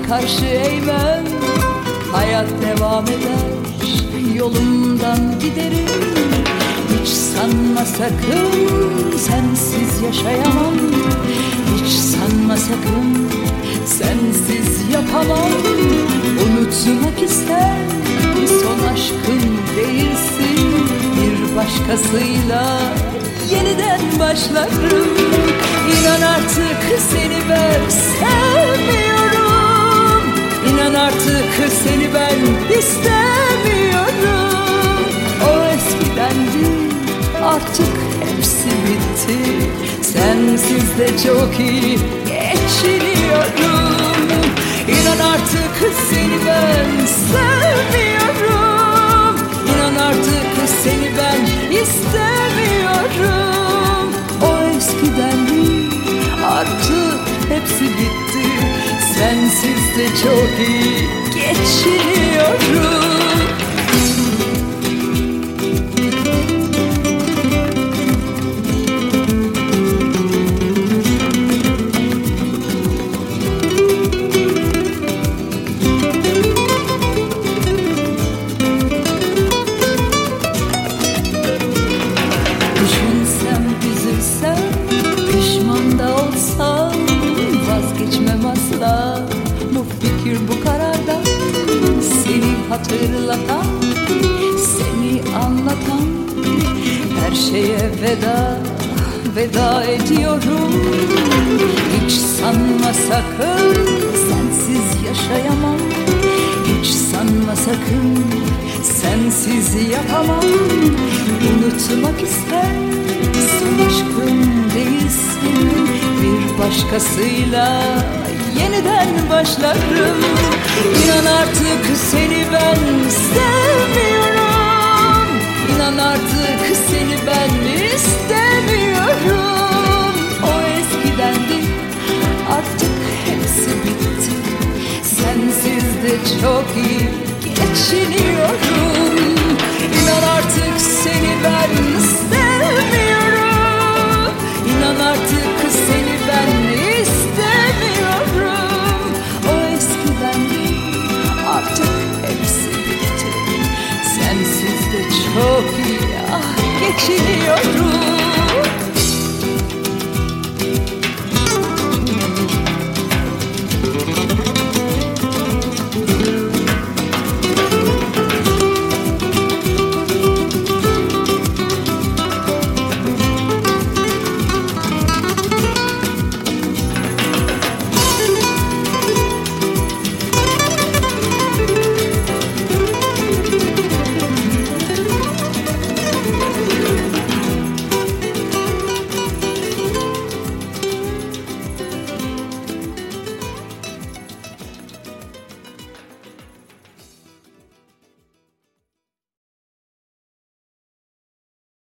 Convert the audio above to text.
karşı eğmem. Hayat devam eder, yolumdan giderim. Hiç sanma sakın, sensiz yaşayamam. Hiç sanma sakın, sensiz yapamam. Unutmak ister, son aşkım değilsin. Bir başkasıyla yeniden başlarım. İnan artık seni ben sevmiyorum. İnan artık seni ben istemiyorum. O eskidendi, artık hepsi bitti. Sensiz de çok iyi geçiniyorum. İnan artık seni ben sevmiyorum. İnan artık seni ben istemiyorum. O eskidendi, artık hepsi bitti. Sensiz de çok iyi geçiniyorum. Düşünsem, üzülsem, pişman da olsam, vazgeçmem asla bu fikir, bu karardan. Seni hatırlatan, seni anlatan her şeye veda, veda ediyorum. Hiç sanma sakın, sensiz yaşayamam. Hiç sanma sakın, sensiz yapamam. Unutmak ister, son aşkım değilsin. Bir başkasıyla yeniden başlarım. İnan artık seni ben sevmiyorum. İnan artık seni ben istemiyorum. O eskidendi, artık hepsi bitti. Sensiz de çok iyi geçiniyorum. İnan artık seni ben sevmiyorum. İnan artık seni ben istemiyorum. O eskidendi, artık hepsi bitti. Sensiz de çok iyi geçiniyorum.